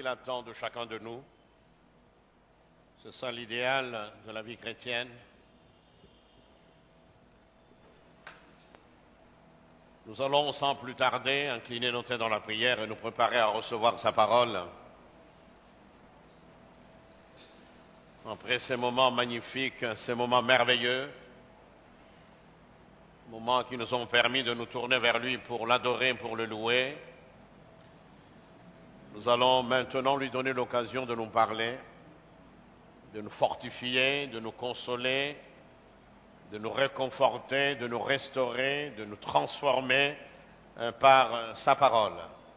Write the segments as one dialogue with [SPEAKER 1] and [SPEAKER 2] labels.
[SPEAKER 1] qu'il attend de chacun de nous. C'est ça l'idéal de la vie chrétienne. Nous allons sans plus tarder incliner nos têtes dans la prière et nous préparer à recevoir sa parole. Après ces moments magnifiques, ces moments merveilleux, moments qui nous ont permis de nous tourner vers lui pour l'adorer, pour le louer, nous allons maintenant lui donner l'occasion de nous parler, de nous fortifier, de nous consoler, de nous réconforter, de nous restaurer, de nous transformer par sa parole.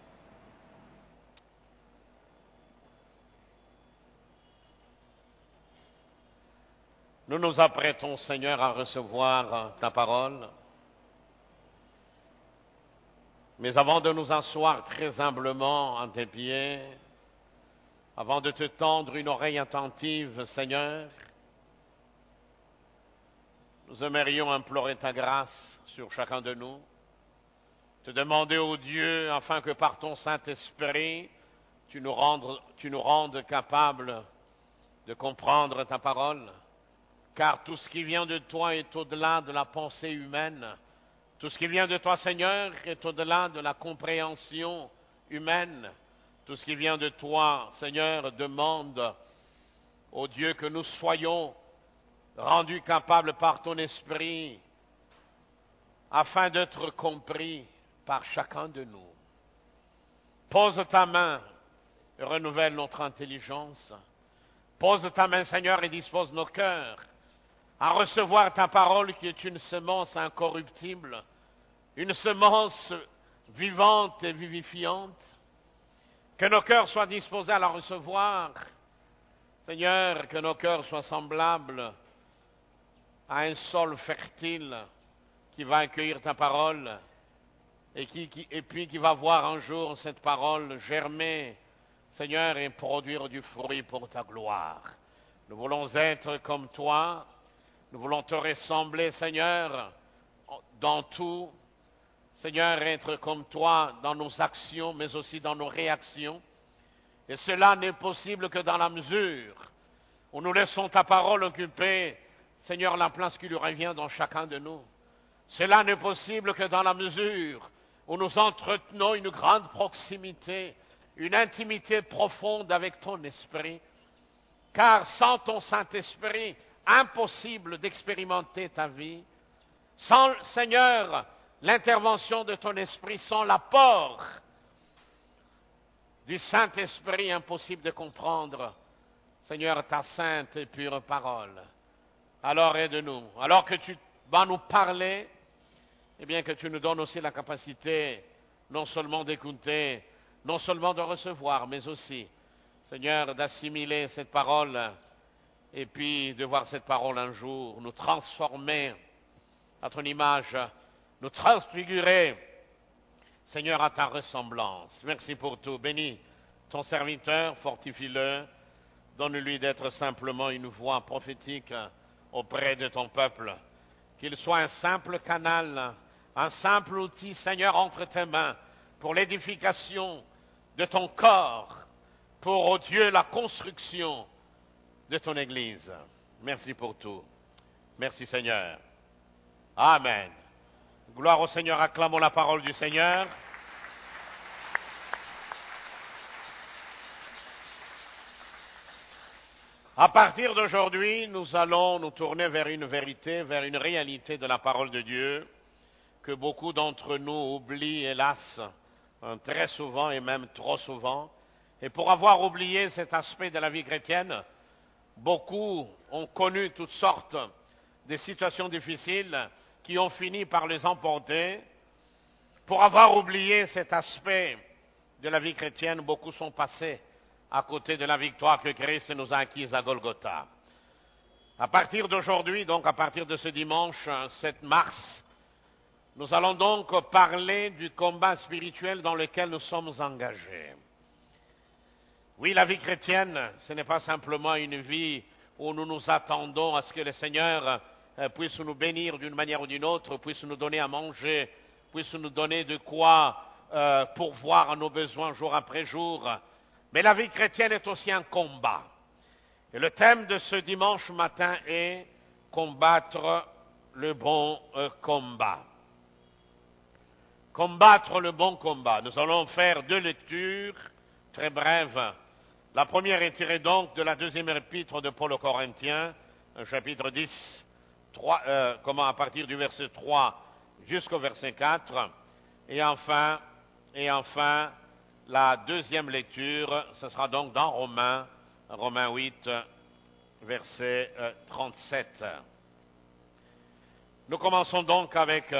[SPEAKER 1] Nous nous apprêtons, Seigneur, à recevoir ta parole. Mais avant de nous asseoir très humblement à tes pieds, avant de te tendre une oreille attentive, Seigneur, nous aimerions implorer ta grâce sur chacun de nous, te demander, ô Dieu, afin que par ton Saint-Esprit, tu nous rendes capables de comprendre ta parole, car tout ce qui vient de toi est au-delà de la pensée humaine. Tout ce qui vient de toi, Seigneur, est au-delà de la compréhension humaine. Tout ce qui vient de toi, Seigneur, demande au Dieu que nous soyons rendus capables par ton esprit afin d'être compris par chacun de nous. Pose ta main et renouvelle notre intelligence. Pose ta main, Seigneur, et dispose nos cœurs à recevoir ta parole qui est une semence incorruptible, une semence vivante et vivifiante. Que nos cœurs soient disposés à la recevoir. Seigneur, que nos cœurs soient semblables à un sol fertile qui va accueillir ta parole et puis qui va voir un jour cette parole germer, Seigneur, et produire du fruit pour ta gloire. Nous voulons être comme toi. Nous voulons te ressembler, Seigneur, dans tout. Seigneur, être comme toi dans nos actions, mais aussi dans nos réactions. Et cela n'est possible que dans la mesure où nous laissons ta parole occuper, Seigneur, la place qui lui revient dans chacun de nous. Cela n'est possible que dans la mesure où nous entretenons une grande proximité, une intimité profonde avec ton esprit. Car sans ton Saint-Esprit, impossible d'expérimenter ta vie. Sans, Seigneur, l'intervention de ton esprit, sans l'apport du Saint-Esprit, impossible de comprendre, Seigneur, ta sainte et pure parole. Alors aide-nous. Alors que tu vas nous parler, eh bien que tu nous donnes aussi la capacité non seulement d'écouter, non seulement de recevoir, mais aussi, Seigneur, d'assimiler cette parole et puis de voir cette parole un jour nous transformer à ton image, nous transfigurer, Seigneur, à ta ressemblance. Merci pour tout. Bénis ton serviteur, fortifie-le, donne-lui d'être simplement une voix prophétique auprès de ton peuple. Qu'il soit un simple canal, un simple outil, Seigneur, entre tes mains, pour l'édification de ton corps, pour, oh Dieu, la construction de ton Église. Merci pour tout. Merci, Seigneur. Amen. Gloire au Seigneur, acclamons la parole du Seigneur. À partir d'aujourd'hui, nous allons nous tourner vers une vérité, vers une réalité de la parole de Dieu que beaucoup d'entre nous oublient, hélas, très souvent et même trop souvent. Et pour avoir oublié cet aspect de la vie chrétienne, beaucoup ont connu toutes sortes de situations difficiles qui ont fini par les emporter. Pour avoir oublié cet aspect de la vie chrétienne, beaucoup sont passés à côté de la victoire que Christ nous a acquise à Golgotha. À partir d'aujourd'hui, donc à partir de ce dimanche 7 mars, nous allons donc parler du combat spirituel dans lequel nous sommes engagés. Oui, la vie chrétienne, ce n'est pas simplement une vie où nous nous attendons à ce que le Seigneur puisse nous bénir d'une manière ou d'une autre, puisse nous donner à manger, puisse nous donner de quoi pourvoir à nos besoins jour après jour. Mais la vie chrétienne est aussi un combat. Et le thème de ce dimanche matin est combattre le bon combat. Combattre le bon combat. Nous allons faire 2 lectures très brèves. La première est tirée donc de la deuxième épître de Paul aux Corinthiens, chapitre 10, à partir du verset 3 jusqu'au verset 4. Et enfin, la deuxième lecture, ce sera donc dans Romains 8, verset 37. Nous commençons donc avec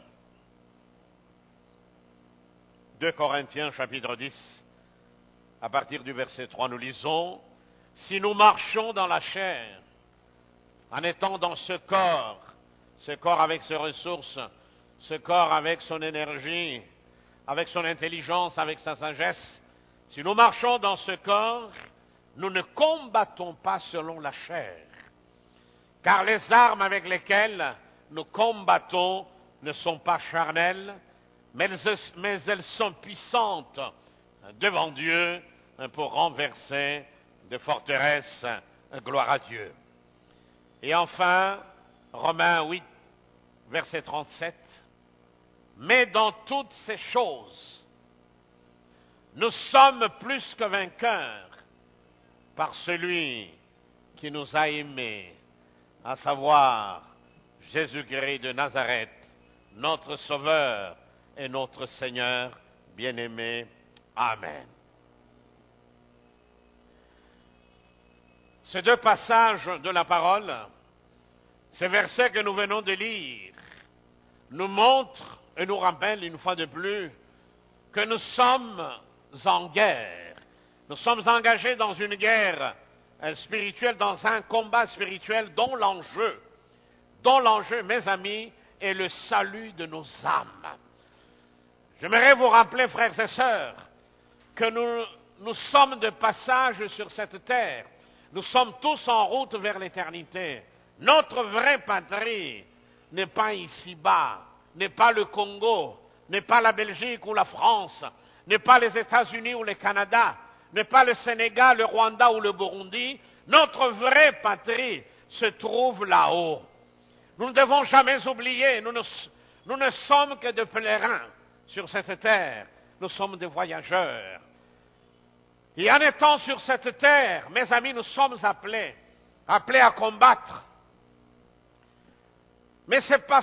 [SPEAKER 1] 2 Corinthiens, chapitre 10, à partir du verset 3. Nous lisons, « Si nous marchons dans la chair, en étant dans ce corps avec ses ressources, ce corps avec son énergie, avec son intelligence, avec sa sagesse, si nous marchons dans ce corps, nous ne combattons pas selon la chair. Car les armes avec lesquelles nous combattons ne sont pas charnelles, mais elles sont puissantes devant Dieu pour renverser de forteresses. Gloire à Dieu. Et enfin, Romains 8, verset 37. Mais dans toutes ces choses, nous sommes plus que vainqueurs par celui qui nous a aimés, à savoir Jésus-Christ de Nazareth, notre Sauveur et notre Seigneur bien-aimé. Amen. Ces 2 passages de la parole, ces versets que nous venons de lire, nous montrent et nous rappellent une fois de plus que nous sommes en guerre. Nous sommes engagés dans une guerre spirituelle, dans un combat spirituel dont l'enjeu, mes amis, est le salut de nos âmes. J'aimerais vous rappeler, frères et sœurs, que nous sommes de passage sur cette terre. Nous sommes tous en route vers l'éternité. Notre vraie patrie n'est pas ici-bas, n'est pas le Congo, n'est pas la Belgique ou la France, n'est pas les États-Unis ou le Canada, n'est pas le Sénégal, le Rwanda ou le Burundi. Notre vraie patrie se trouve là-haut. Nous ne devons jamais oublier, nous ne sommes que des pèlerins sur cette terre. Nous sommes des voyageurs. Et en étant sur cette terre, mes amis, nous sommes appelés à combattre. Mais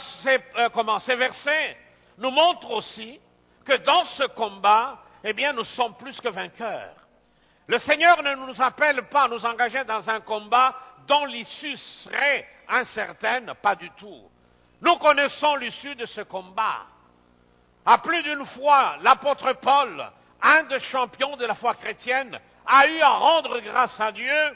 [SPEAKER 1] ces versets nous montrent aussi que dans ce combat, nous sommes plus que vainqueurs. Le Seigneur ne nous appelle pas à nous engager dans un combat dont l'issue serait incertaine, pas du tout. Nous connaissons l'issue de ce combat. À plus d'une fois, l'apôtre Paul, un des champions de la foi chrétienne, a eu à rendre grâce à Dieu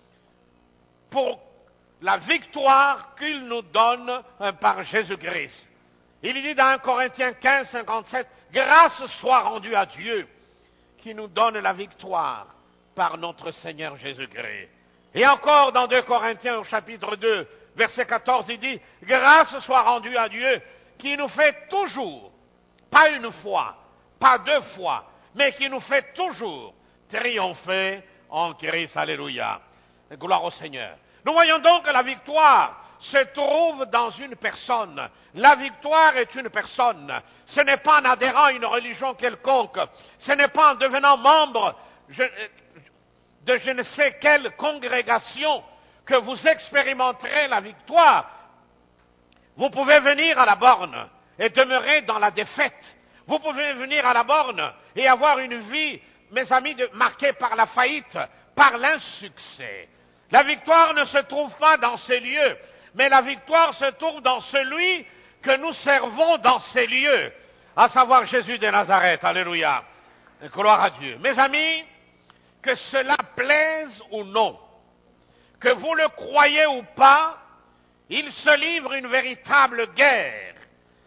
[SPEAKER 1] pour la victoire qu'il nous donne par Jésus-Christ. Il dit dans 1 Corinthiens 15, 57, « Grâce soit rendue à Dieu qui nous donne la victoire par notre Seigneur Jésus-Christ. » Et encore dans 2 Corinthiens au chapitre 2, verset 14, il dit, « Grâce soit rendue à Dieu qui nous fait toujours, pas une fois, pas 2 fois, mais qui nous fait toujours triompher en Christ. » Alléluia. Gloire au Seigneur. Nous voyons donc que la victoire se trouve dans une personne. La victoire est une personne. Ce n'est pas en adhérant à une religion quelconque. Ce n'est pas en devenant membre de je ne sais quelle congrégation que vous expérimenterez la victoire. Vous pouvez venir à la borne et demeurer dans la défaite. Vous pouvez venir à la borne et avoir une vie, mes amis, marquée par la faillite, par l'insuccès. La victoire ne se trouve pas dans ces lieux, mais la victoire se trouve dans celui que nous servons dans ces lieux, à savoir Jésus de Nazareth. Alléluia. Gloire à Dieu. Mes amis, que cela plaise ou non, que vous le croyez ou pas, il se livre une véritable guerre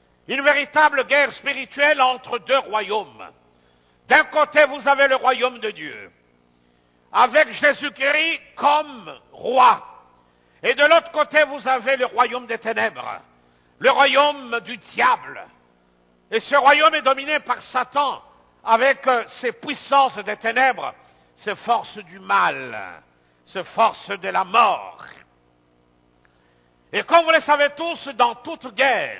[SPEAKER 1] spirituelle entre 2 royaumes. D'un côté, vous avez le royaume de Dieu, avec Jésus-Christ comme roi. Et de l'autre côté, vous avez le royaume des ténèbres, le royaume du diable. Et ce royaume est dominé par Satan, avec ses puissances des ténèbres, ces forces du mal, ces forces de la mort. Et comme vous le savez tous, dans toute guerre,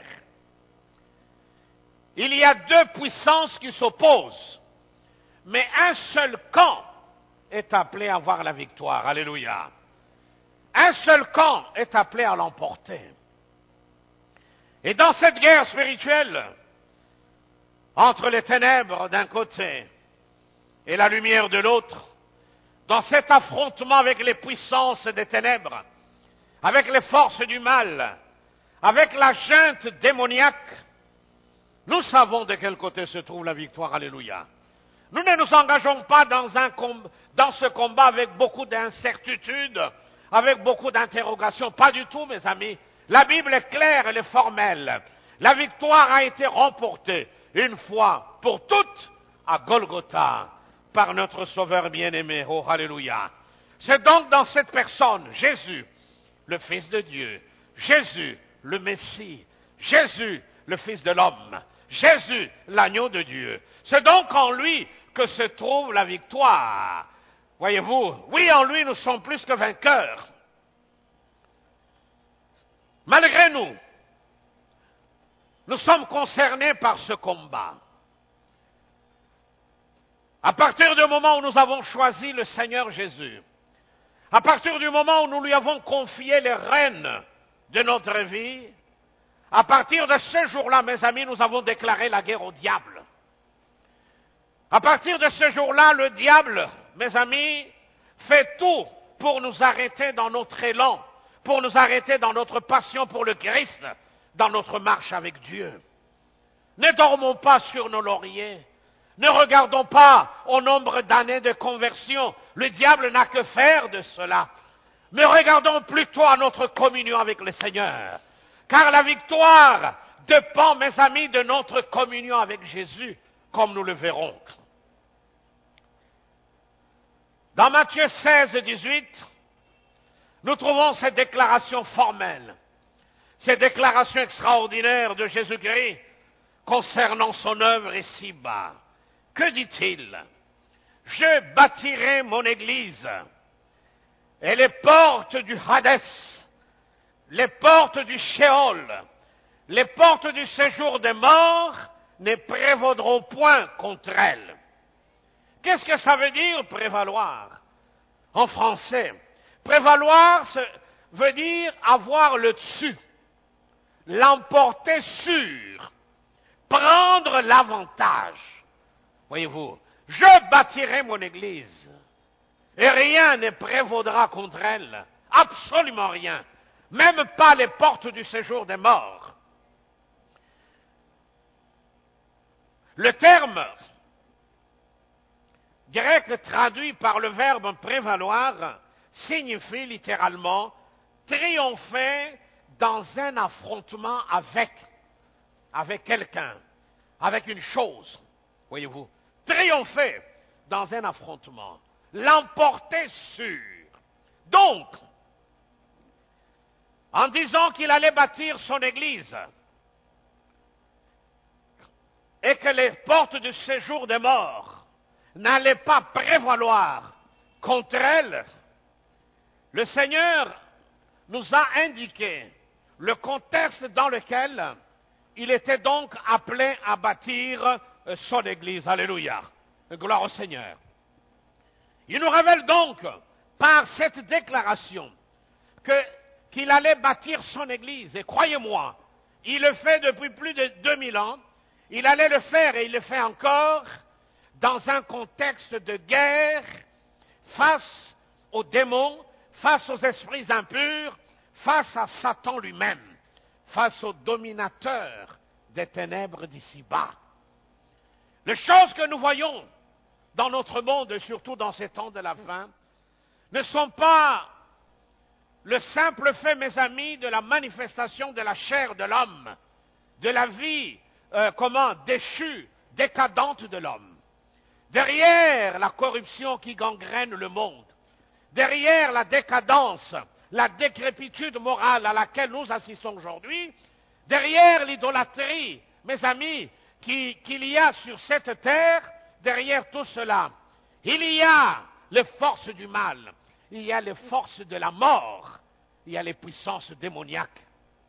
[SPEAKER 1] il y a deux puissances qui s'opposent, mais un seul camp est appelé à avoir la victoire. Alléluia. Un seul camp est appelé à l'emporter. Et dans cette guerre spirituelle, entre les ténèbres d'un côté et la lumière de l'autre, dans cet affrontement avec les puissances des ténèbres, avec les forces du mal, avec la junte démoniaque, nous savons de quel côté se trouve la victoire. Alléluia. Nous ne nous engageons pas dans ce combat avec beaucoup d'incertitudes, avec beaucoup d'interrogations. Pas du tout, mes amis. La Bible est claire, elle est formelle. La victoire a été remportée une fois pour toutes à Golgotha par notre Sauveur bien-aimé. Oh, alléluia. C'est donc dans cette personne, Jésus, le Fils de Dieu, Jésus, le Messie, Jésus, le Fils de l'homme, Jésus, l'agneau de Dieu. C'est donc en lui que se trouve la victoire. Voyez-vous, oui, en lui nous sommes plus que vainqueurs. Malgré nous, nous sommes concernés par ce combat. À partir du moment où nous avons choisi le Seigneur Jésus, à partir du moment où nous lui avons confié les rênes de notre vie, à partir de ce jour-là, mes amis, nous avons déclaré la guerre au diable. À partir de ce jour-là, le diable, mes amis, fait tout pour nous arrêter dans notre élan, pour nous arrêter dans notre passion pour le Christ, dans notre marche avec Dieu. Ne dormons pas sur nos lauriers. Ne regardons pas au nombre d'années de conversion. Le diable n'a que faire de cela. Mais regardons plutôt à notre communion avec le Seigneur. Car la victoire dépend, mes amis, de notre communion avec Jésus, comme nous le verrons. Dans Matthieu 16, 18, nous trouvons cette déclaration formelle, cette déclaration extraordinaire de Jésus-Christ concernant son œuvre ici-bas. Que dit-il? Je bâtirai mon église et les portes du Hadès, les portes du Sheol, les portes du séjour des morts ne prévaudront point contre elle. Qu'est-ce que ça veut dire prévaloir? En français, prévaloir veut dire avoir le dessus, l'emporter sur, prendre l'avantage. Voyez-vous, je bâtirai mon église et rien ne prévaudra contre elle, absolument rien, même pas les portes du séjour des morts. Le terme grec traduit par le verbe prévaloir signifie littéralement triompher dans un affrontement avec quelqu'un, avec une chose, voyez-vous. Triompher dans un affrontement, l'emporter sur. Donc, en disant qu'il allait bâtir son église et que les portes du séjour des morts n'allaient pas prévaloir contre elle, le Seigneur nous a indiqué le contexte dans lequel il était donc appelé à bâtir son église. Alléluia. Gloire au Seigneur. Il nous révèle donc, par cette déclaration, qu'il allait bâtir son église. Et croyez-moi, il le fait depuis plus de 2000 ans. Il allait le faire et il le fait encore dans un contexte de guerre face aux démons, face aux esprits impurs, face à Satan lui-même, face au dominateur des ténèbres d'ici-bas. Les choses que nous voyons dans notre monde, et surtout dans ces temps de la fin, ne sont pas le simple fait, mes amis, de la manifestation de la chair de l'homme, de la vie, déchue, décadente de l'homme. Derrière la corruption qui gangrène le monde, derrière la décadence, la décrépitude morale à laquelle nous assistons aujourd'hui, derrière l'idolâtrie, mes amis, qu'il y a sur cette terre, derrière tout cela, il y a les forces du mal, il y a les forces de la mort, il y a les puissances démoniaques.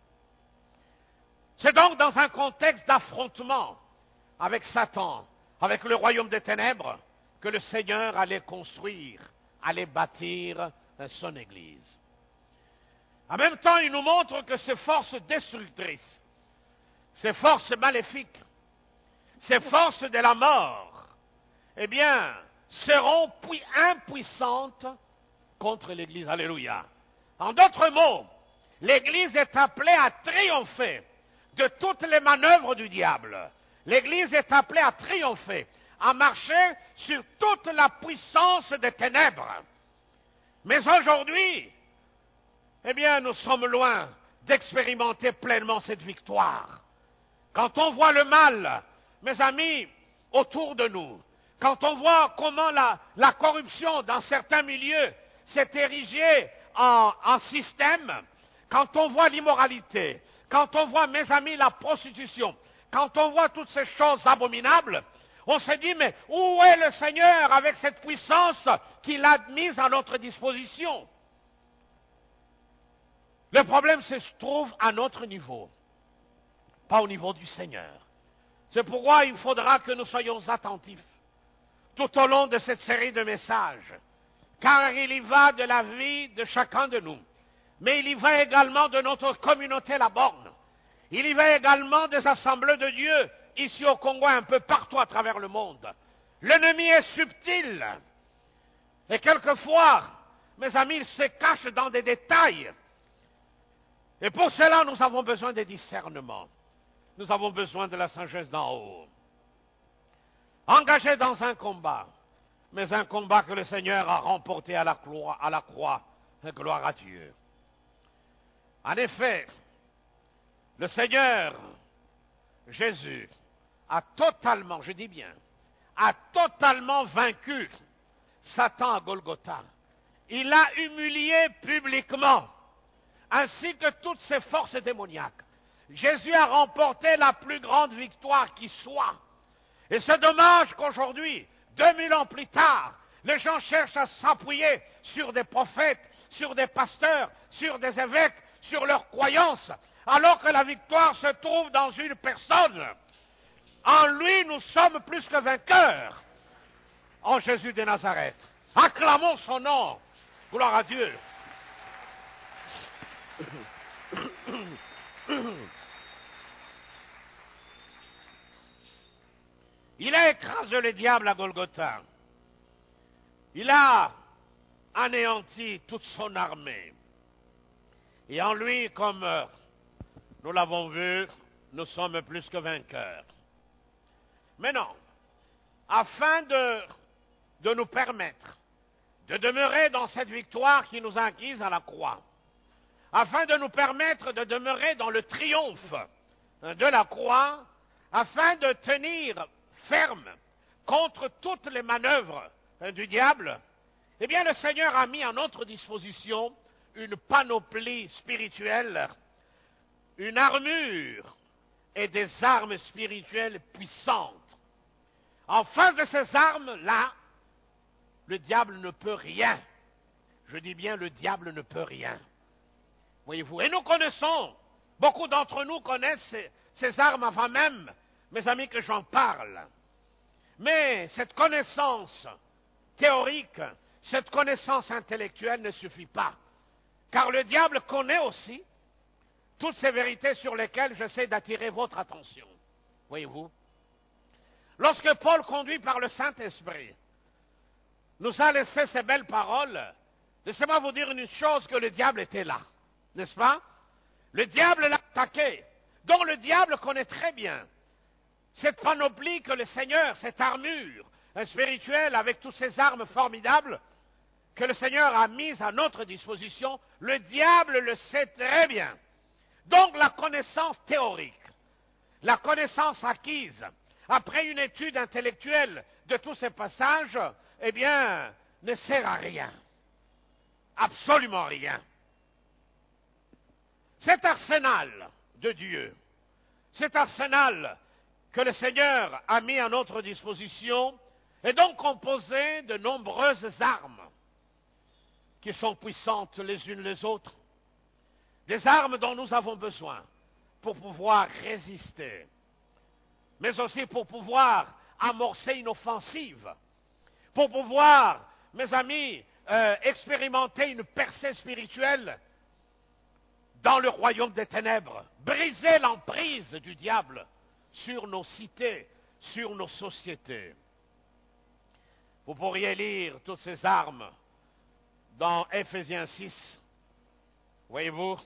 [SPEAKER 1] C'est donc dans un contexte d'affrontement avec Satan, avec le royaume des ténèbres, que le Seigneur allait construire, allait bâtir son Église. En même temps, il nous montre que ces forces destructrices, ces forces maléfiques, ces forces de la mort, eh bien, seront impuissantes contre l'Église. Alléluia. En d'autres mots, l'Église est appelée à triompher de toutes les manœuvres du diable. L'Église est appelée à triompher, à marcher sur toute la puissance des ténèbres. Mais aujourd'hui, eh bien, nous sommes loin d'expérimenter pleinement cette victoire. Quand on voit le mal, mes amis, autour de nous, quand on voit comment la corruption dans certains milieux s'est érigée en système, quand on voit l'immoralité, quand on voit, mes amis, la prostitution, quand on voit toutes ces choses abominables, on se dit, mais où est le Seigneur avec cette puissance qu'il a mise à notre disposition? Le problème se trouve à notre niveau, pas au niveau du Seigneur. C'est pourquoi il faudra que nous soyons attentifs tout au long de cette série de messages, car il y va de la vie de chacun de nous, mais il y va également de notre communauté La Borne. Il y va également des assemblées de Dieu, ici au Congo, un peu partout à travers le monde. L'ennemi est subtil, et quelquefois, mes amis, il se cache dans des détails. Et pour cela, nous avons besoin de discernement. Nous avons besoin de la sagesse d'en haut. Engagés dans un combat, mais un combat que le Seigneur a remporté à la croix. Gloire à Dieu. En effet, le Seigneur Jésus a totalement, je dis bien, a totalement vaincu Satan à Golgotha. Il l'a humilié publiquement, ainsi que toutes ses forces démoniaques. Jésus a remporté la plus grande victoire qui soit. Et c'est dommage qu'aujourd'hui, 2000 ans plus tard, les gens cherchent à s'appuyer sur des prophètes, sur des pasteurs, sur des évêques, sur leurs croyances, alors que la victoire se trouve dans une personne. En lui, nous sommes plus que vainqueurs. En Jésus de Nazareth. Acclamons son nom. Gloire à Dieu. Il a écrasé le diable à Golgotha. Il a anéanti toute son armée. Et en lui, comme nous l'avons vu, nous sommes plus que vainqueurs. Mais non, afin de nous permettre de demeurer dans cette victoire qui nous a acquise à la croix, afin de nous permettre de demeurer dans le triomphe de la croix, afin de tenir ferme contre toutes les manœuvres du diable, eh bien le Seigneur a mis à notre disposition une panoplie spirituelle, une armure et des armes spirituelles puissantes. En face de ces armes-là, le diable ne peut rien. Je dis bien, le diable ne peut rien. Voyez-vous, et nous connaissons, beaucoup d'entre nous connaissent ces armes avant même, mes amis, que j'en parle. Mais cette connaissance théorique, cette connaissance intellectuelle ne suffit pas. Car le diable connaît aussi toutes ces vérités sur lesquelles j'essaie d'attirer votre attention. Voyez-vous, lorsque Paul, conduit par le Saint-Esprit, nous a laissé ces belles paroles, laissez-moi vous dire une chose, que le diable était là, n'est-ce pas? Le diable l'a attaqué. Donc le diable connaît très bien cette panoplie que le Seigneur, cette armure spirituelle avec toutes ces armes formidables que le Seigneur a mises à notre disposition. Le diable le sait très bien. Donc la connaissance théorique, la connaissance acquise après une étude intellectuelle de tous ces passages, eh bien, ne sert à rien. Absolument rien. Cet arsenal de Dieu, cet arsenal que le Seigneur a mis à notre disposition, est donc composé de nombreuses armes qui sont puissantes les unes les autres, des armes dont nous avons besoin pour pouvoir résister, mais aussi pour pouvoir amorcer une offensive, pour pouvoir, mes amis, expérimenter une percée spirituelle dans le royaume des ténèbres, briser l'emprise du diable sur nos cités, sur nos sociétés. Vous pourriez lire toutes ces armes dans Éphésiens 6. Voyez-vous,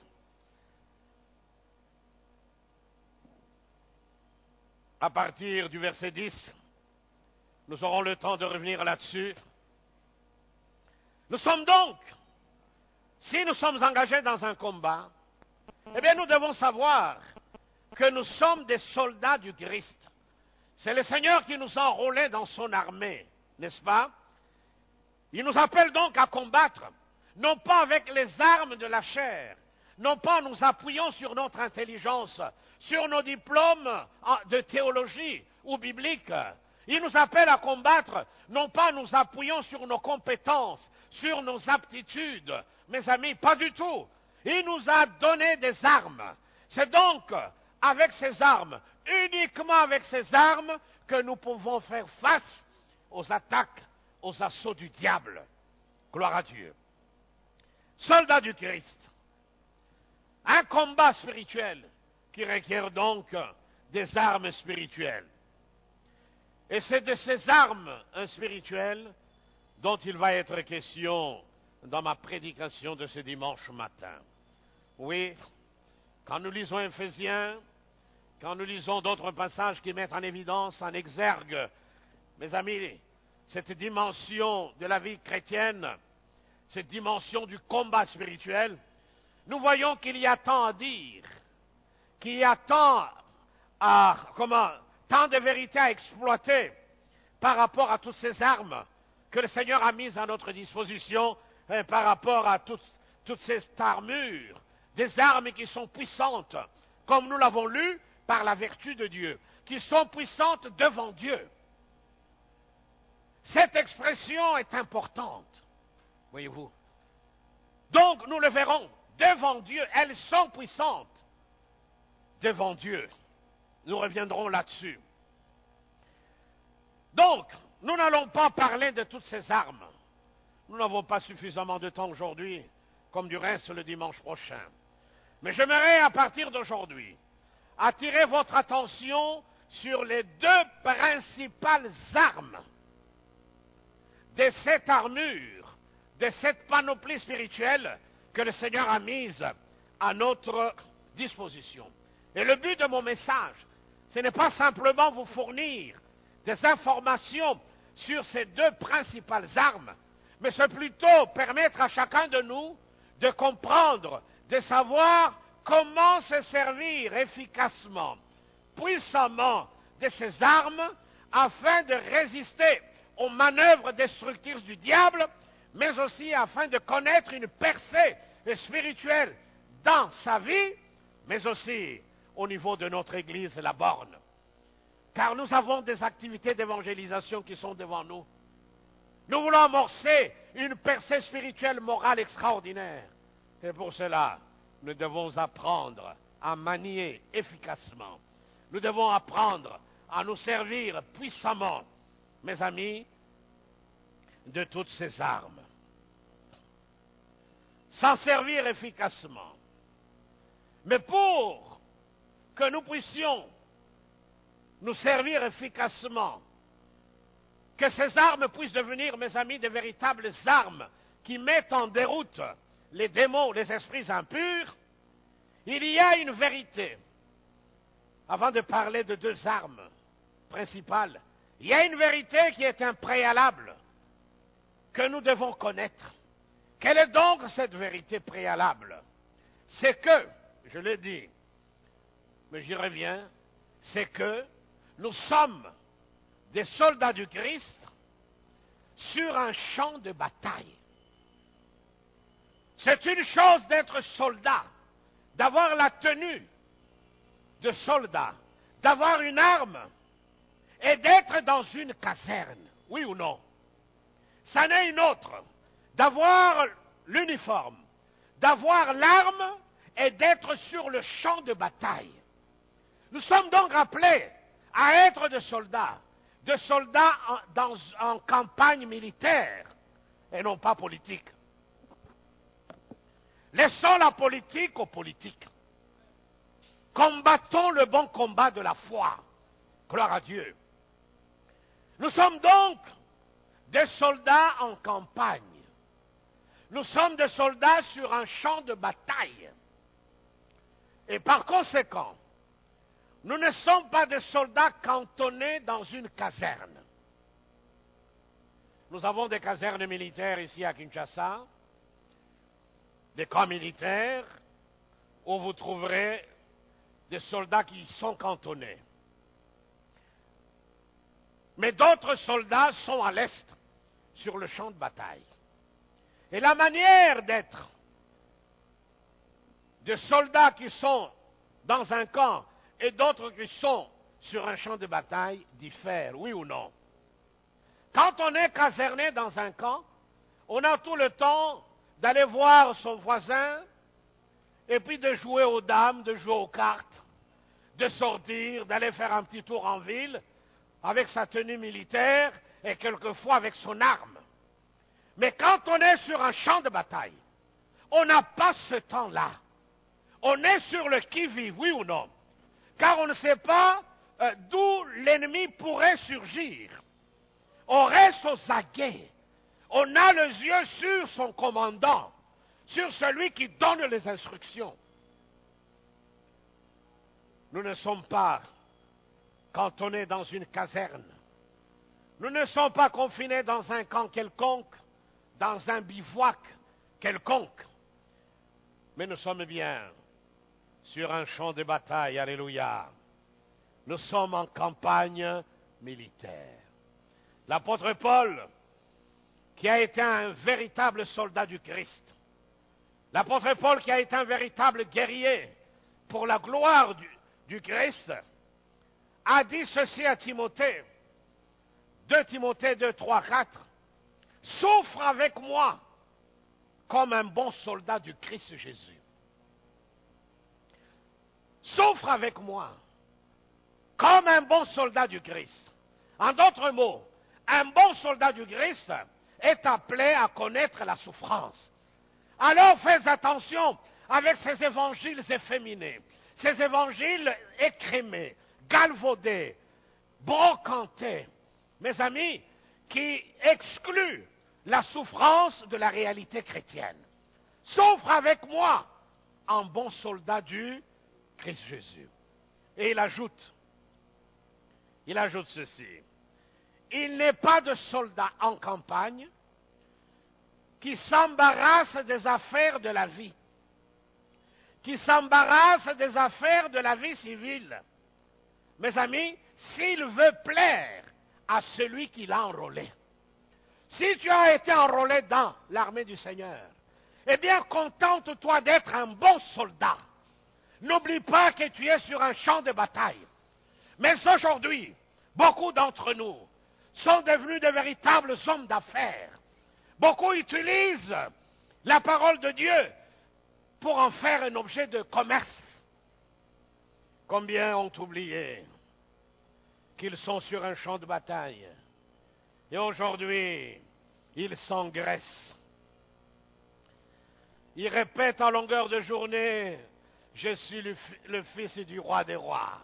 [SPEAKER 1] à partir du verset 10, nous aurons le temps de revenir là-dessus. Nous sommes donc, si nous sommes engagés dans un combat, eh bien nous devons savoir que nous sommes des soldats du Christ. C'est le Seigneur qui nous a enrôlés dans son armée, n'est-ce pas? Il nous appelle donc à combattre, non pas avec les armes de la chair, non pas en nous appuyant sur notre intelligence, sur nos diplômes de théologie ou biblique. Il nous appelle à combattre, non pas en nous appuyant sur nos compétences, sur nos aptitudes. Mes amis, pas du tout. Il nous a donné des armes. C'est donc avec ces armes, uniquement avec ces armes, que nous pouvons faire face aux attaques, aux assauts du diable. Gloire à Dieu. Soldats du Christ. Un combat spirituel qui requiert donc des armes spirituelles. Et c'est de ces armes spirituelles dont il va être question dans ma prédication de ce dimanche matin. Oui, quand nous lisons Éphésiens, quand nous lisons d'autres passages qui mettent en évidence, en exergue, mes amis, cette dimension de la vie chrétienne, cette dimension du combat spirituel, nous voyons qu'il y a tant à dire, qu'il y a tant de vérités à exploiter par rapport à toutes ces armes que le Seigneur a mises à notre disposition, par rapport à toute cette armure, des armes qui sont puissantes, comme nous l'avons lu, par la vertu de Dieu, qui sont puissantes devant Dieu. Cette expression est importante, voyez-vous. Donc, nous le verrons, devant Dieu, elles sont puissantes devant Dieu. Nous reviendrons là-dessus. Donc, nous n'allons pas parler de toutes ces armes. Nous n'avons pas suffisamment de temps aujourd'hui, comme du reste le dimanche prochain. Mais j'aimerais, à partir d'aujourd'hui, attirer votre attention sur les deux principales armes de cette armure, de cette panoplie spirituelle que le Seigneur a mise à notre disposition. Et le but de mon message, ce n'est pas simplement vous fournir des informations sur ces deux principales armes, mais c'est plutôt permettre à chacun de nous de comprendre, de savoir comment se servir efficacement, puissamment de ces armes afin de résister aux manœuvres destructrices du diable, mais aussi afin de connaître une percée spirituelle dans sa vie, mais aussi au niveau de notre Église, la borne. Car nous avons des activités d'évangélisation qui sont devant nous. Nous voulons amorcer une percée spirituelle morale extraordinaire. Et pour cela, nous devons apprendre à manier efficacement. Nous devons apprendre à nous servir puissamment, mes amis, de toutes ces armes. S'en servir efficacement. Mais pour que nous puissions nous servir efficacement, que ces armes puissent devenir, mes amis, de véritables armes qui mettent en déroute les démons, les esprits impurs, il y a une vérité. Avant de parler de deux armes principales, il y a une vérité qui est un préalable que nous devons connaître. Quelle est donc cette vérité préalable? C'est que, je l'ai dit, mais j'y reviens, c'est que nous sommes des soldats du Christ sur un champ de bataille. C'est une chose d'être soldat, d'avoir la tenue de soldat, d'avoir une arme et d'être dans une caserne. Oui ou non? Ça n'est une autre d'avoir l'uniforme, d'avoir l'arme et d'être sur le champ de bataille. Nous sommes donc appelés à être des soldats en campagne militaire et non pas politique. Laissons la politique aux politiques. Combattons le bon combat de la foi. Gloire à Dieu. Nous sommes donc des soldats en campagne. Nous sommes des soldats sur un champ de bataille. Et par conséquent, nous ne sommes pas des soldats cantonnés dans une caserne. Nous avons des casernes militaires ici à Kinshasa, des camps militaires, où vous trouverez des soldats qui y sont cantonnés. Mais d'autres soldats sont à l'est, sur le champ de bataille. Et la manière d'être de soldats qui sont dans un camp et d'autres qui sont sur un champ de bataille diffère, oui ou non? Quand on est caserné dans un camp, on a tout le temps d'aller voir son voisin et puis de jouer aux dames, de jouer aux cartes, de sortir, d'aller faire un petit tour en ville avec sa tenue militaire et quelquefois avec son arme. Mais quand on est sur un champ de bataille, on n'a pas ce temps-là. On est sur le qui-vive, oui ou non? Car on ne sait pas d'où l'ennemi pourrait surgir. On reste aux aguets. On a les yeux sur son commandant, sur celui qui donne les instructions. Nous ne sommes pas cantonnés dans une caserne. Nous ne sommes pas confinés dans un camp quelconque, dans un bivouac quelconque. Mais nous sommes bien sur un champ de bataille, alléluia. Nous sommes en campagne militaire. L'apôtre Paul, qui a été un véritable soldat du Christ, l'apôtre Paul qui a été un véritable guerrier pour la gloire du Christ, a dit ceci à Timothée, 2 Timothée 2, 3, 4, « Souffre avec moi comme un bon soldat du Christ Jésus. » Souffre avec moi comme un bon soldat du Christ. En d'autres mots, un bon soldat du Christ est appelé à connaître la souffrance. Alors faites attention avec ces évangiles efféminés, ces évangiles écrémés, galvaudés, brocantés, mes amis, qui excluent la souffrance de la réalité chrétienne. Souffre avec moi en bon soldat du Christ Jésus. Et il ajoute ceci. Il n'est pas de soldat en campagne qui s'embarrasse des affaires de la vie, qui s'embarrasse des affaires de la vie civile. Mes amis, s'il veut plaire à celui qui l'a enrôlé. Si tu as été enrôlé dans l'armée du Seigneur, eh bien, contente-toi d'être un bon soldat. N'oublie pas que tu es sur un champ de bataille. Mais aujourd'hui, beaucoup d'entre nous sont devenus de véritables hommes d'affaires. Beaucoup utilisent la parole de Dieu pour en faire un objet de commerce. Combien ont oublié qu'ils sont sur un champ de bataille et aujourd'hui, ils s'engraissent. Ils répètent en longueur de journée, je suis le fils du roi des rois.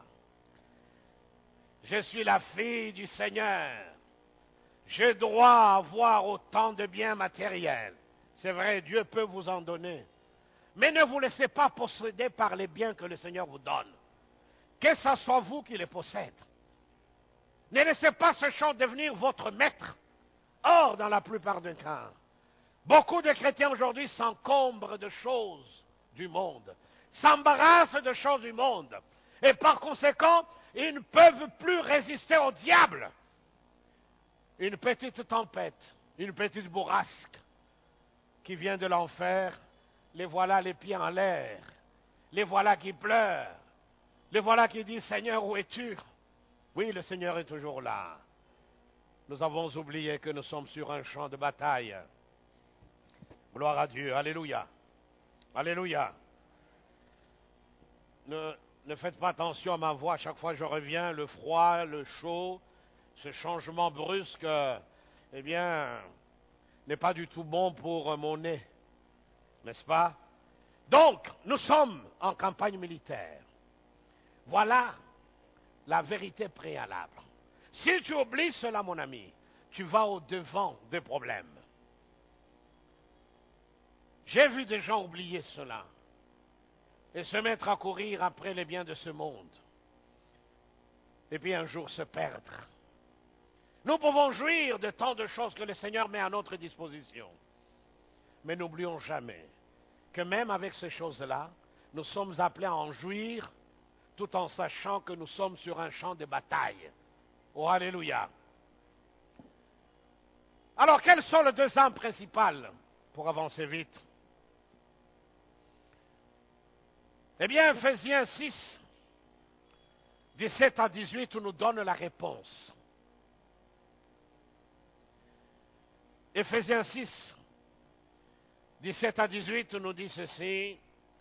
[SPEAKER 1] Je suis la fille du Seigneur. J'ai droit à avoir autant de biens matériels. C'est vrai, Dieu peut vous en donner. Mais ne vous laissez pas posséder par les biens que le Seigneur vous donne. Que ce soit vous qui les possédez. Ne laissez pas ce champ devenir votre maître. Or, dans la plupart des cas, beaucoup de chrétiens aujourd'hui s'encombrent de choses du monde, s'embarrassent de choses du monde, et par conséquent, ils ne peuvent plus résister au diable. Une petite tempête, une petite bourrasque qui vient de l'enfer, les voilà les pieds en l'air, les voilà qui pleurent, les voilà qui disent, Seigneur, où es-tu? Oui, le Seigneur est toujours là. Nous avons oublié que nous sommes sur un champ de bataille. Gloire à Dieu. Alléluia. Alléluia. Ne faites pas attention à ma voix. À chaque fois que je reviens, le froid, le chaud, ce changement brusque, eh bien, n'est pas du tout bon pour mon nez. N'est-ce pas? Donc, nous sommes en campagne militaire. Voilà la vérité préalable. Si tu oublies cela, mon ami, tu vas au-devant des problèmes. J'ai vu des gens oublier cela et se mettre à courir après les biens de ce monde. Et puis un jour se perdre. Nous pouvons jouir de tant de choses que le Seigneur met à notre disposition. Mais n'oublions jamais que même avec ces choses-là, nous sommes appelés à en jouir tout en sachant que nous sommes sur un champ de bataille. Oh, alléluia. Alors, quelles sont les deux armes principales pour avancer vite? Eh bien, Ephésiens 6, 17 à 18, nous donne la réponse. Ephésiens 6, 17 à 18 nous dit ceci.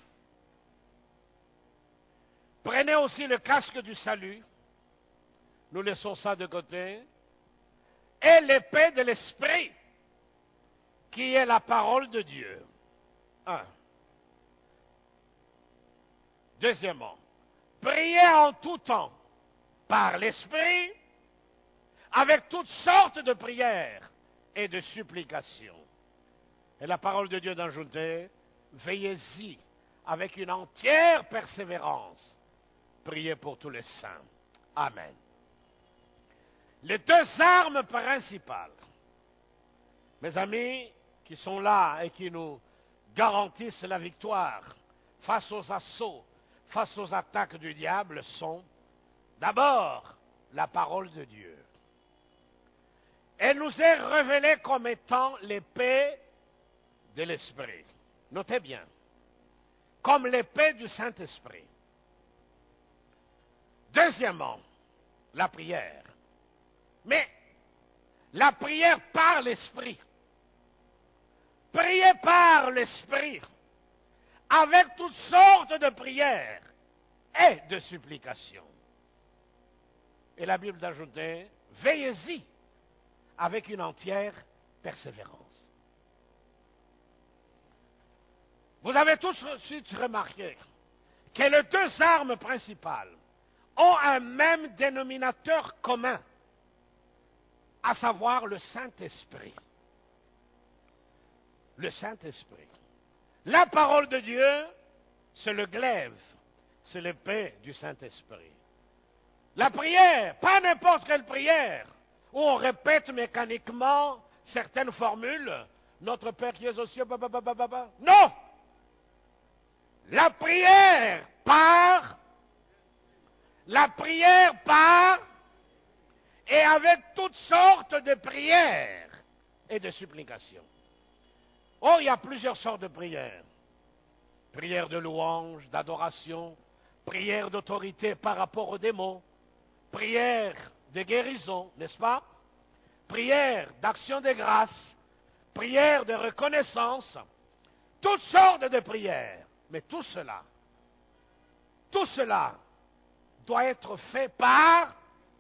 [SPEAKER 1] Prenez aussi le casque du salut. Nous laissons ça de côté. Et l'épée de l'esprit, qui est la parole de Dieu. Un. Deuxièmement, priez en tout temps par l'esprit, avec toutes sortes de prières et de supplications. Et la parole de Dieu d'ajouter, veillez-y avec une entière persévérance. Priez pour tous les saints. Amen. Les deux armes principales, mes amis, qui sont là et qui nous garantissent la victoire face aux assauts, face aux attaques du diable, sont d'abord la parole de Dieu. Elle nous est révélée comme étant l'épée de l'Esprit. Notez bien, comme l'épée du Saint-Esprit. Deuxièmement, la prière. Mais la prière par l'Esprit. Priez par l'Esprit, avec toutes sortes de prières et de supplications. Et la Bible d'ajouter, veillez-y avec une entière persévérance. Vous avez tous suite remarqué que les deux armes principales ont un même dénominateur commun, à savoir le Saint-Esprit. Le Saint-Esprit. La parole de Dieu, c'est le glaive, c'est l'épée du Saint-Esprit. La prière, pas n'importe quelle prière, où on répète mécaniquement certaines formules, notre Père qui est aux cieux, non! La prière part, et avec toutes sortes de prières et de supplications. Oh, il y a plusieurs sortes de prières. Prière de louange, d'adoration, prière d'autorité par rapport aux démons, prière de guérison, n'est-ce pas? Prière d'action de grâce, prière de reconnaissance, toutes sortes de prières. Mais tout cela doit être fait par...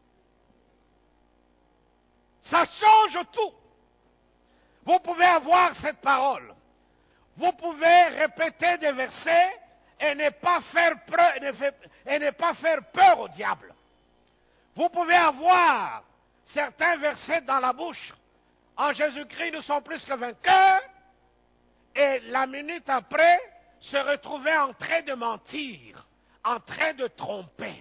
[SPEAKER 1] Ça change tout. Vous pouvez avoir cette parole. Vous pouvez répéter des versets et ne pas faire peur au diable. Vous pouvez avoir certains versets dans la bouche. En Jésus-Christ, nous sommes plus que vainqueurs. Et la minute après, se retrouver en train de mentir, en train de tromper.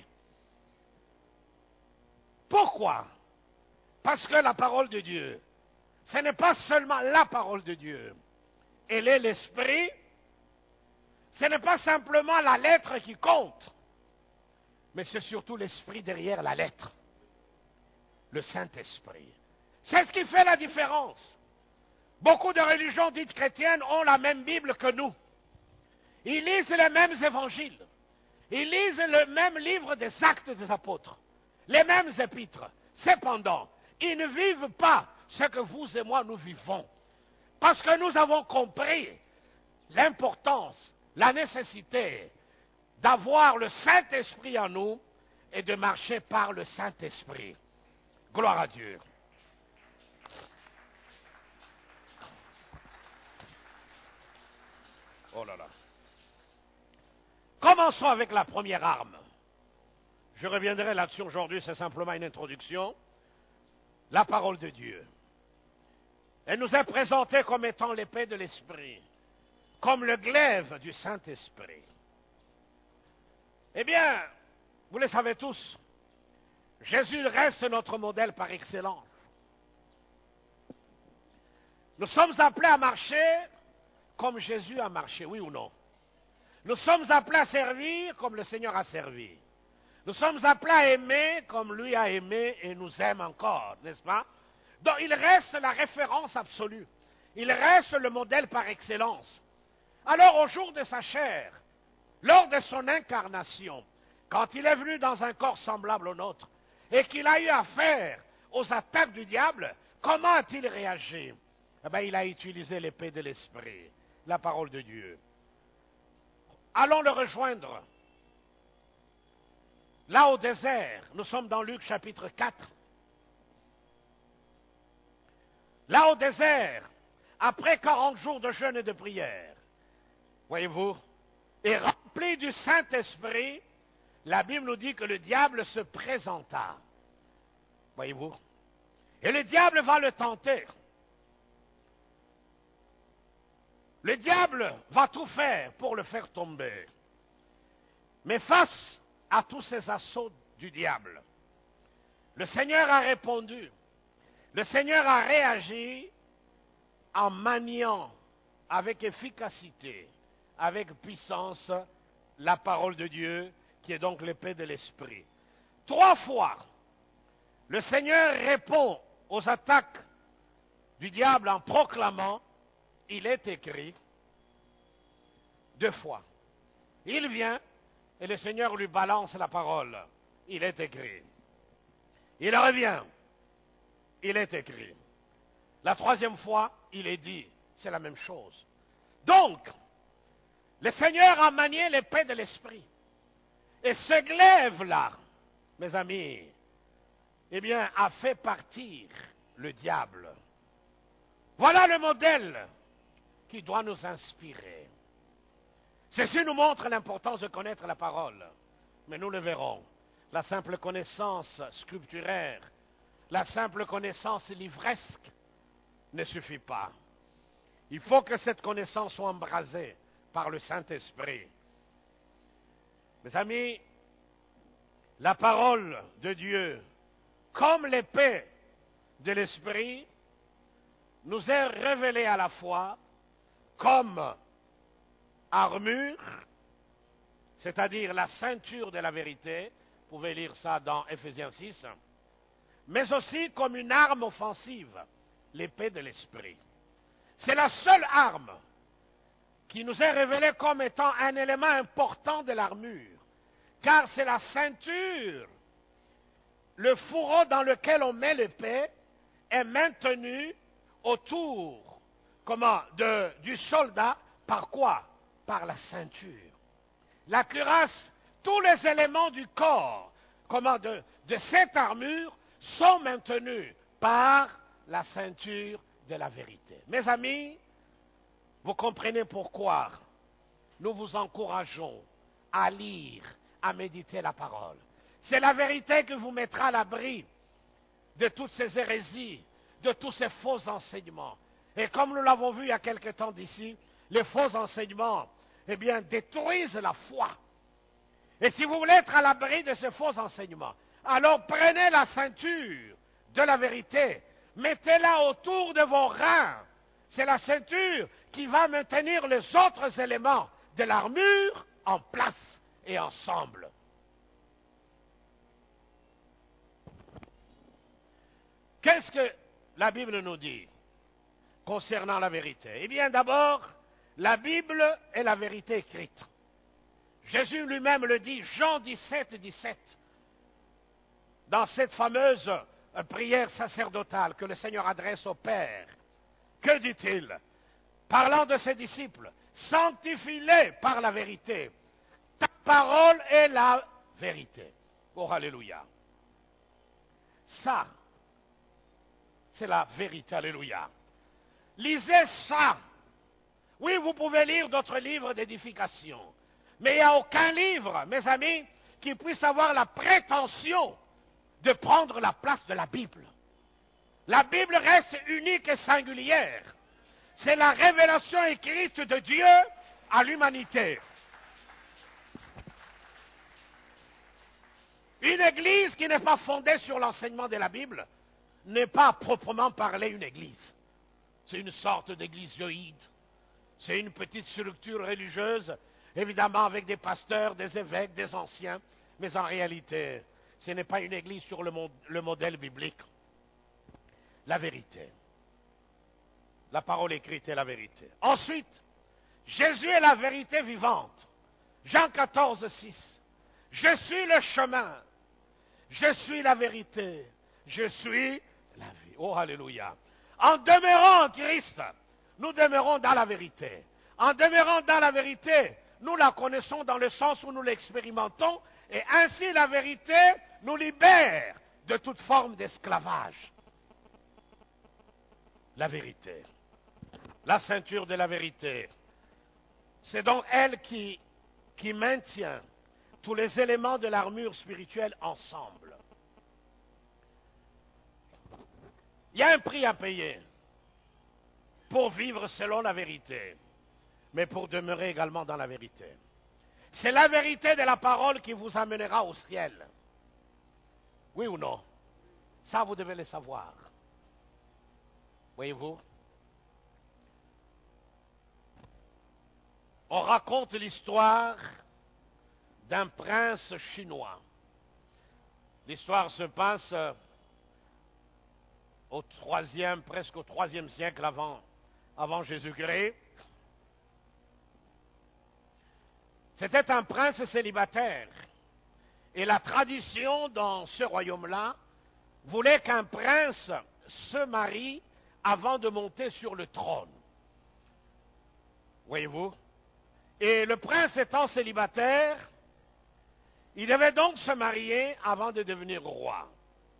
[SPEAKER 1] Pourquoi? Parce que la parole de Dieu, ce n'est pas seulement la parole de Dieu. Elle est l'esprit. Ce n'est pas simplement la lettre qui compte, mais c'est surtout l'esprit derrière la lettre. Le Saint-Esprit. C'est ce qui fait la différence. Beaucoup de religions dites chrétiennes ont la même Bible que nous. Ils lisent les mêmes évangiles. Ils lisent le même livre des Actes des Apôtres. Les mêmes épîtres. Cependant,
[SPEAKER 2] Ils ne vivent pas ce que vous et moi nous vivons. Parce que nous avons compris l'importance, la nécessité d'avoir le Saint-Esprit en nous et de marcher par le Saint-Esprit. Gloire à Dieu. Oh là là. Commençons avec la première arme. Je reviendrai là-dessus aujourd'hui, c'est simplement une introduction. La parole de Dieu. Elle nous est présentée comme étant l'épée de l'Esprit, comme le glaive du Saint-Esprit. Eh bien, vous le savez tous, Jésus reste notre modèle par excellence. Nous sommes appelés à marcher comme Jésus a marché, oui ou non? Nous sommes appelés à servir comme le Seigneur a servi. Nous sommes appelés à aimer comme lui a aimé et nous aime encore, n'est-ce pas? Donc il reste la référence absolue. Il reste le modèle par excellence. Alors au jour de sa chair, lors de son incarnation, quand il est venu dans un corps semblable au nôtre, et qu'il a eu affaire aux attaques du diable, comment a-t-il réagi? Eh bien, il a utilisé l'épée de l'Esprit, la parole de Dieu. Allons le rejoindre. Là au désert, nous sommes dans Luc chapitre 4. Là au désert, après 40 jours de jeûne et de prière, voyez-vous, et rempli du Saint-Esprit, la Bible nous dit que le diable se présenta. Voyez-vous? Et le diable va le tenter. Le diable va tout faire pour le faire tomber. Mais face à tous ces assauts du diable, le Seigneur a répondu. Le Seigneur a réagi en maniant avec efficacité, avec puissance, la parole de Dieu, qui est donc l'épée de l'Esprit. 3 fois, le Seigneur répond aux attaques du diable en proclamant, il est écrit. 2 fois. Il vient et le Seigneur lui balance la parole. Il est écrit. Il revient. Il est écrit. La 3e fois, il est dit. C'est la même chose. Donc, le Seigneur a manié l'épée de l'Esprit. Et ce glaive-là, mes amis, eh bien, a fait partir le diable. Voilà le modèle qui doit nous inspirer. Ceci nous montre l'importance de connaître la parole. Mais nous le verrons. La simple connaissance scripturaire, la simple connaissance livresque ne suffit pas. Il faut que cette connaissance soit embrasée par le Saint-Esprit. Mes amis, la parole de Dieu, comme l'épée de l'Esprit, nous est révélée à la fois comme armure, c'est-à-dire la ceinture de la vérité, vous pouvez lire ça dans Éphésiens 6, mais aussi comme une arme offensive, l'épée de l'Esprit. C'est la seule arme qui nous est révélée comme étant un élément important de l'armure, car c'est la ceinture, le fourreau dans lequel on met l'épée est maintenu autour du soldat par quoi? Par la ceinture. La cuirasse, tous les éléments du corps de cette armure sont maintenus par la ceinture de la vérité. Mes amis, vous comprenez pourquoi nous vous encourageons à lire, à méditer la parole. C'est la vérité qui vous mettra à l'abri de toutes ces hérésies, de tous ces faux enseignements. Et comme nous l'avons vu il y a quelque temps d'ici, les faux enseignements, eh bien, détruisent la foi. Et si vous voulez être à l'abri de ces faux enseignements, alors prenez la ceinture de la vérité, mettez-la autour de vos reins. C'est la ceinture qui va maintenir les autres éléments de l'armure en place et ensemble. Qu'est-ce que la Bible nous dit concernant la vérité? Eh bien, d'abord, la Bible est la vérité écrite. Jésus lui-même le dit, Jean 17, 17, dans cette fameuse prière sacerdotale que le Seigneur adresse au Père. Que dit-il? Parlant de ses disciples, sanctifie-les par la vérité. Ta parole est la vérité. Oh, alléluia. Ça, c'est la vérité, alléluia. Lisez ça. Oui, vous pouvez lire d'autres livres d'édification, mais il n'y a aucun livre, mes amis, qui puisse avoir la prétention de prendre la place de la Bible. La Bible reste unique et singulière. C'est la révélation écrite de Dieu à l'humanité. Une église qui n'est pas fondée sur l'enseignement de la Bible n'est pas à proprement parler une église. C'est une sorte d'églésioïde. C'est une petite structure religieuse, évidemment avec des pasteurs, des évêques, des anciens, mais en réalité, ce n'est pas une église sur le modèle biblique. La vérité. La parole écrite est la vérité. Ensuite, Jésus est la vérité vivante. Jean 14, 6. Je suis le chemin. Je suis la vérité. Je suis la vie. Oh, alléluia. En demeurant en Christ, nous demeurons dans la vérité. En demeurant dans la vérité, nous la connaissons dans le sens où nous l'expérimentons, et ainsi la vérité nous libère de toute forme d'esclavage. La vérité. La ceinture de la vérité. C'est donc elle qui maintient tous les éléments de l'armure spirituelle ensemble. Il y a un prix à payer pour vivre selon la vérité, mais pour demeurer également dans la vérité. C'est la vérité de la parole qui vous amènera au ciel. Oui ou non? Ça, vous devez le savoir. Voyez-vous? On raconte l'histoire d'un prince chinois. L'histoire se passe presque au IIIe siècle avant Jésus-Christ. C'était un prince célibataire. Et la tradition dans ce royaume-là voulait qu'un prince se marie avant de monter sur le trône. Voyez-vous? Et le prince étant célibataire, il devait donc se marier avant de devenir roi.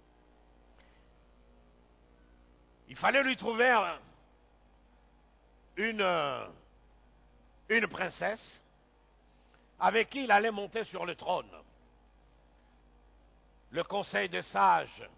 [SPEAKER 2] Il fallait lui trouver une princesse avec qui il allait monter sur le trône. Le conseil des sages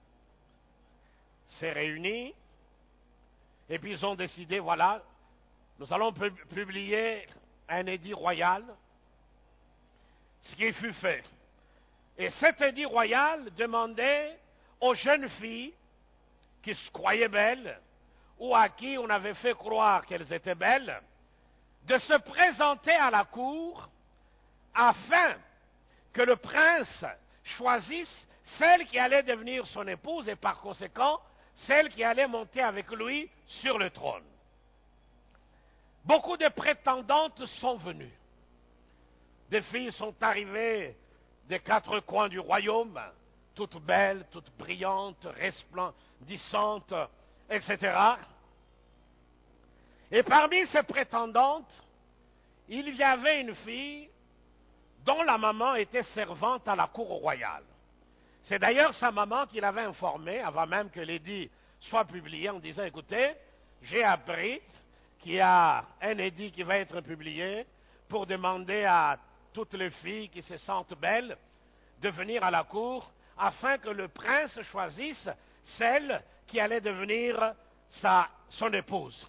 [SPEAKER 2] s'est réuni et puis ils ont décidé, voilà, nous allons publier un édit royal, ce qui fut fait. Et cet édit royal demandait aux jeunes filles qui se croyaient belles ou à qui on avait fait croire qu'elles étaient belles de se présenter à la cour afin que le prince choisisse celle qui allait devenir son épouse et par conséquent celle qui allait monter avec lui sur le trône. Beaucoup de prétendantes sont venues. Des filles sont arrivées des quatre coins du royaume, toutes belles, toutes brillantes, resplendissantes, etc. Et parmi ces prétendantes, il y avait une fille dont la maman était servante à la cour royale. C'est d'ailleurs sa maman qui l'avait informée, avant même que l'édit soit publié, en disant, écoutez, j'ai appris qu'il y a un édit qui va être publié pour demander à toutes les filles qui se sentent belles de venir à la cour afin que le prince choisisse celle qui allait devenir son épouse.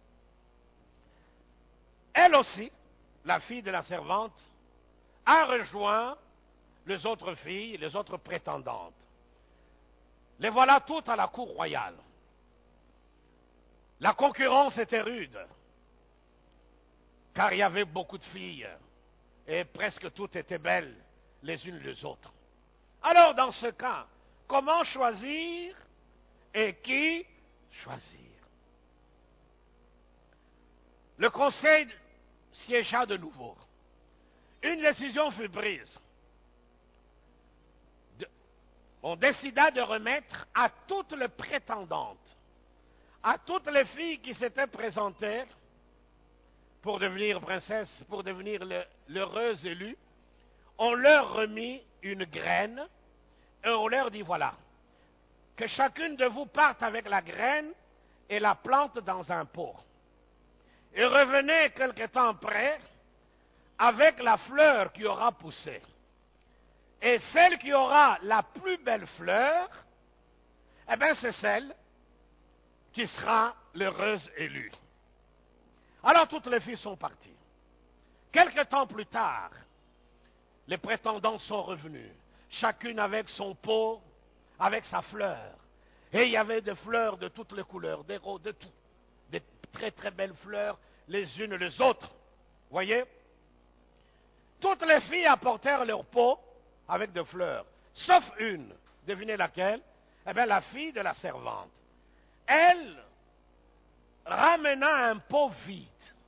[SPEAKER 2] Elle aussi, la fille de la servante, a rejoint les autres filles, les autres prétendantes. Les voilà toutes à la cour royale. La concurrence était rude, car il y avait beaucoup de filles, et presque toutes étaient belles les unes les autres. Alors, dans ce cas, comment choisir et qui choisir? Le conseil siégea de nouveau. Une décision fut prise. on décida de remettre à toutes les prétendantes, à toutes les filles qui s'étaient présentées pour devenir princesse, pour devenir l'heureuse élue, on leur remit une graine et on leur dit voilà, que chacune de vous parte avec la graine et la plante dans un pot. Et revenez quelque temps après avec la fleur qui aura poussé. Et celle qui aura la plus belle fleur, eh bien c'est celle qui sera l'heureuse élue. Alors toutes les filles sont parties. Quelque temps plus tard, les prétendants sont revenus, chacune avec son pot, avec sa fleur. Et il y avait des fleurs de toutes les couleurs, des roses, de tout. Des très très belles fleurs, les unes les autres. Voyez? Toutes les filles apportèrent leur pot avec des fleurs, sauf une. Devinez laquelle? Eh bien, la fille de la servante. Elle ramena un pot vide.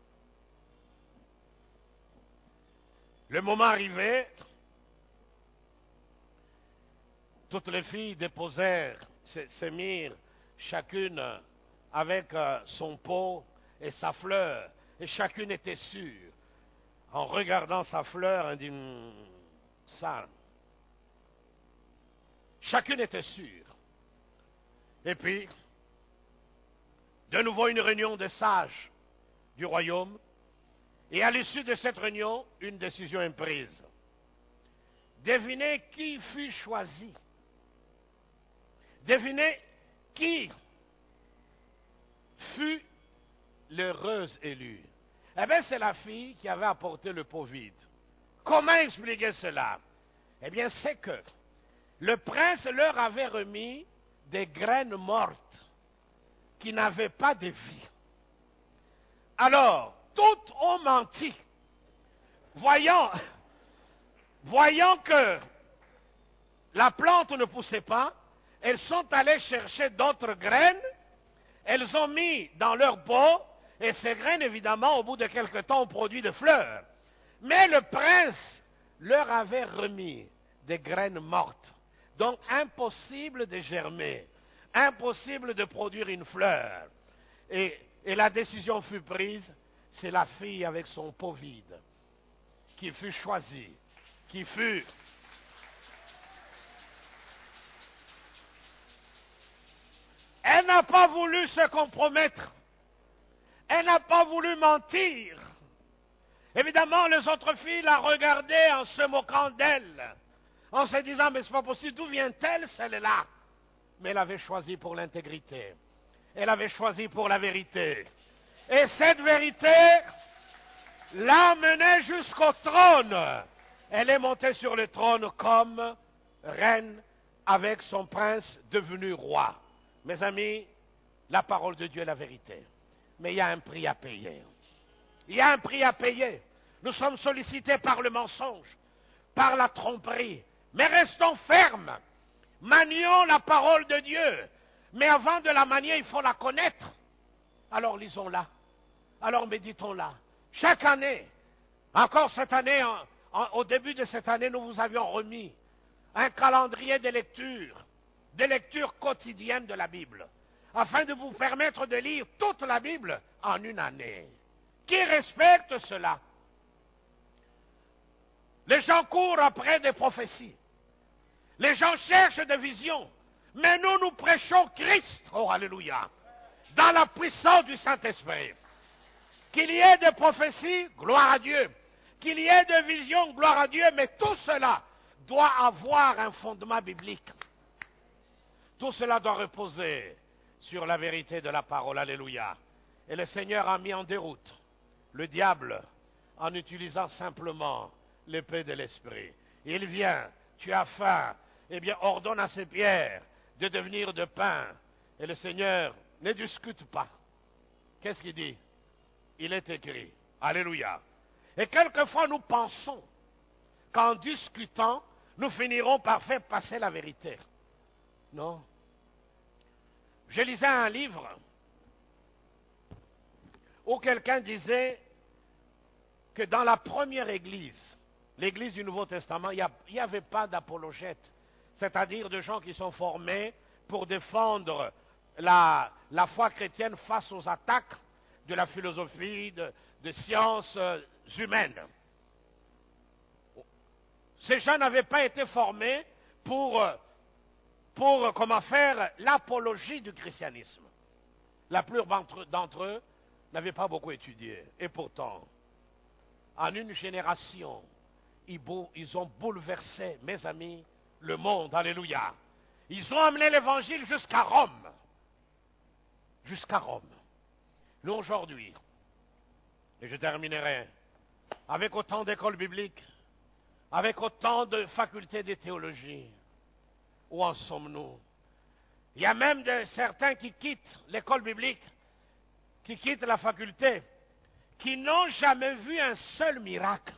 [SPEAKER 2] Le moment arrivé, toutes les filles déposèrent, se mirent chacune avec son pot et sa fleur, et chacune était sûre. En regardant sa fleur, elle dit ça. Chacune était sûre. Et puis, de nouveau une réunion de sages du royaume. Et à l'issue de cette réunion, une décision est prise. Devinez qui fut choisi. Devinez qui fut l'heureuse élue. Eh bien, c'est la fille qui avait apporté le pot vide. Comment expliquer cela? Eh bien, c'est que le prince leur avait remis des graines mortes qui n'avaient pas de vie. Alors, toutes ont menti. Voyant que la plante ne poussait pas, elles sont allées chercher d'autres graines, elles ont mis dans leur pot, et ces graines, évidemment, au bout de quelque temps, ont produit des fleurs. Mais le prince leur avait remis des graines mortes. Donc, impossible de germer, impossible de produire une fleur. Et la décision fut prise, c'est la fille avec son pot vide qui fut choisie, qui fut... Elle n'a pas voulu se compromettre. Elle n'a pas voulu mentir. Évidemment, les autres filles la regardaient en se moquant d'elle, en se disant, mais c'est pas possible, d'où vient-elle celle-là? Mais elle avait choisi pour l'intégrité. Elle avait choisi pour la vérité. Et cette vérité l'a menée jusqu'au trône. Elle est montée sur le trône comme reine avec son prince devenu roi. Mes amis, la parole de Dieu est la vérité. Mais il y a un prix à payer. Il y a un prix à payer. Nous sommes sollicités par le mensonge, par la tromperie. Mais restons fermes. Manions la parole de Dieu. Mais avant de la manier, il faut la connaître. Alors lisons-la. Alors méditons-la. Chaque année, encore cette année, au début de cette année, nous vous avions remis un calendrier de lectures quotidiennes de la Bible, afin de vous permettre de lire toute la Bible en une année. Qui respecte cela? Les gens courent après des prophéties. Les gens cherchent des visions. Mais nous prêchons Christ, oh alléluia, dans la puissance du Saint-Esprit. Qu'il y ait des prophéties, gloire à Dieu. Qu'il y ait des visions, gloire à Dieu. Mais tout cela doit avoir un fondement biblique. Tout cela doit reposer sur la vérité de la parole, alléluia. Et le Seigneur a mis en déroute le diable en utilisant simplement l'épée de l'esprit. Il vient, tu as faim, eh bien ordonne à ces pierres de devenir de pain. Et le Seigneur ne discute pas. Qu'est-ce qu'il dit? Il est écrit. Alléluia. Et quelquefois nous pensons qu'en discutant, nous finirons par faire passer la vérité. Non. Je lisais un livre où quelqu'un disait que dans la première église, l'église du Nouveau Testament, il n'y avait pas d'apologète. c'est-à-dire de gens qui sont formés pour défendre la foi chrétienne face aux attaques de la philosophie, de sciences humaines. Ces gens n'avaient pas été formés pour comment faire l'apologie du christianisme. La plupart d'entre eux n'avaient pas beaucoup étudié. Et pourtant, en une génération, ils ont bouleversé, mes amis, le monde. Alléluia. Ils ont amené l'évangile jusqu'à Rome. Jusqu'à Rome. Nous, aujourd'hui, et je terminerai, avec autant d'écoles bibliques, avec autant de facultés de théologie, où en sommes-nous? Il y a même certains qui quittent l'école biblique, qui quittent la faculté, qui n'ont jamais vu un seul miracle.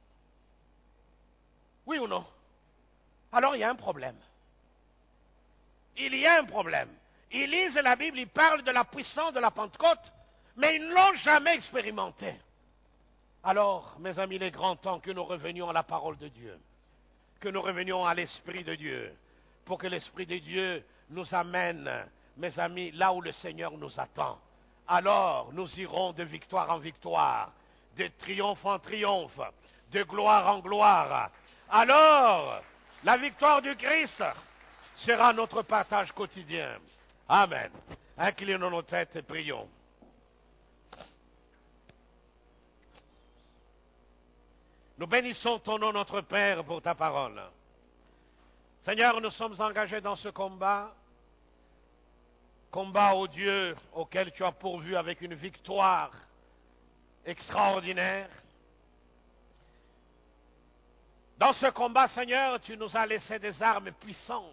[SPEAKER 2] Oui ou non? Alors il y a un problème. Il y a un problème. Ils lisent la Bible, ils parlent de la puissance de la Pentecôte, mais ils ne l'ont jamais expérimenté. Alors, mes amis, il est grand temps que nous revenions à la parole de Dieu, que nous revenions à l'Esprit de Dieu, pour que l'Esprit de Dieu nous amène, mes amis, là où le Seigneur nous attend. Alors, nous irons de victoire en victoire, de triomphe en triomphe, de gloire en gloire. Alors, la victoire du Christ sera notre partage quotidien. Amen. Inclinons nos têtes et prions. Nous bénissons ton nom, notre Père, pour ta parole. Seigneur, nous sommes engagés dans ce combat, ô Dieu, auquel tu as pourvu avec une victoire extraordinaire. Dans ce combat, Seigneur, tu nous as laissé des armes puissantes.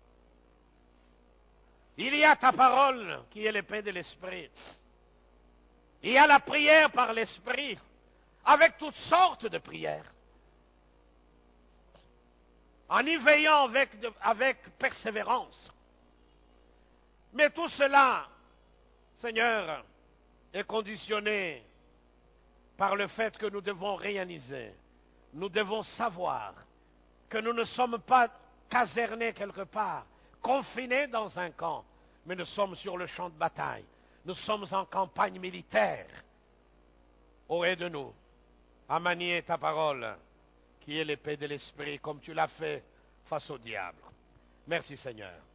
[SPEAKER 2] Il y a ta parole qui est l'épée de l'Esprit. Il y a la prière par l'Esprit, avec toutes sortes de prières. En y veillant avec persévérance. Mais tout cela, Seigneur, est conditionné par le fait que nous devons réaliser, nous devons savoir que nous ne sommes pas casernés quelque part, confinés dans un camp, mais nous sommes sur le champ de bataille. Nous sommes en campagne militaire. Oh, aide-nous à manier ta parole, qui est l'épée de l'Esprit, comme tu l'as fait face au diable. Merci Seigneur.